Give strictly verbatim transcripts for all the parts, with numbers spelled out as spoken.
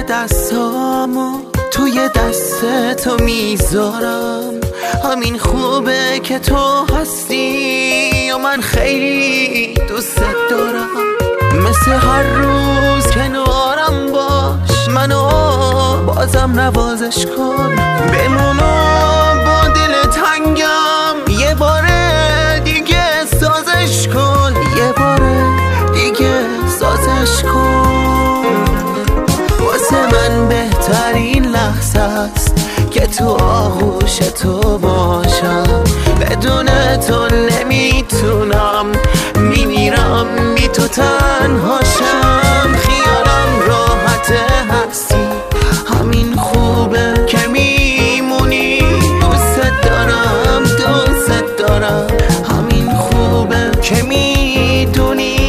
دستامو توی دست تو میذارم. همین خوبه که تو هستی و من خیلی دوست دارم. مثل هر روز کنارم باش، منو بازم نوازش کن. بمونم با دل تنگم، یه بار دیگه سازش کن، یه بار دیگه سازش کن. واسه من بهترین لحظه است که تو آغوش تو باشم. بدون تو نمیتونم، میمیرم بی تو تنهاشم. خیالم راحته هستی، همین خوبه که میمونی. دوست دارم دوست دارم، همین خوبه که میدونی.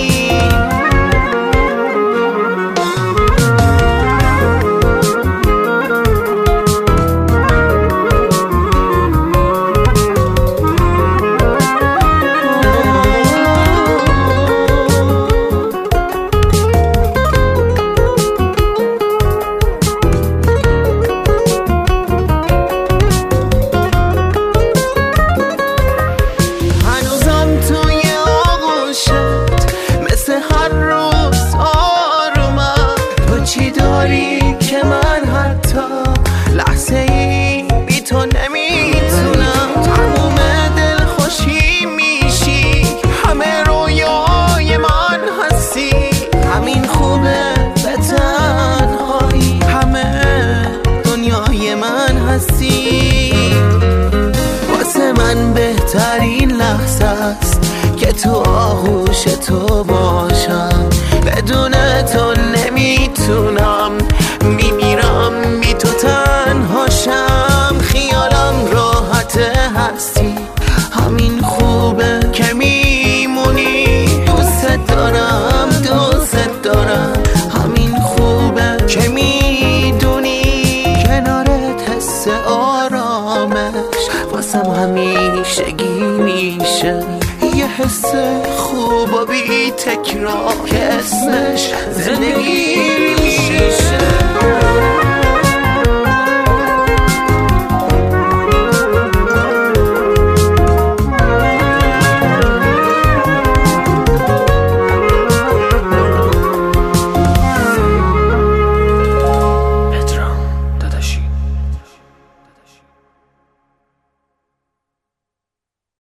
چی داری که من حتی لحظه ای بی تو نمیتونم؟ تموم دل خوشی میشی، همه رویای من هستی. همین خوبه به تنهایی، همه دنیای من هستی. واسه من بهترین لحظه است که تو آغوش تو باشم. بدون تو نمیتونم، میمیرم بی تو تنهاشم. خیالم راحته هستی، همین خوبه که میمونی. دوست دارم دوست دارم، همین خوبه که میدونی. کنارت حس آرامش واسم همیشگی میشه. یه حس خوب و بی تکرار که اسمش زندگی میشه.